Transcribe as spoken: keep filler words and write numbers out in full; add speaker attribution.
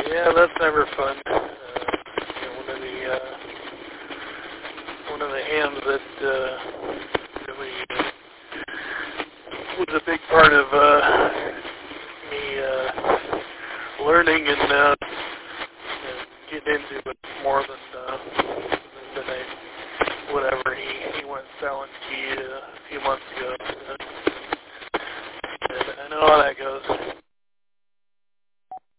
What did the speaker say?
Speaker 1: Yeah, that's never fun. Uh, you know, one of the uh, one of the hands that uh, really uh, was a big part of uh, me uh, learning and, uh, and getting into it more than uh, than I, whatever he he went selling key a few months ago. Uh,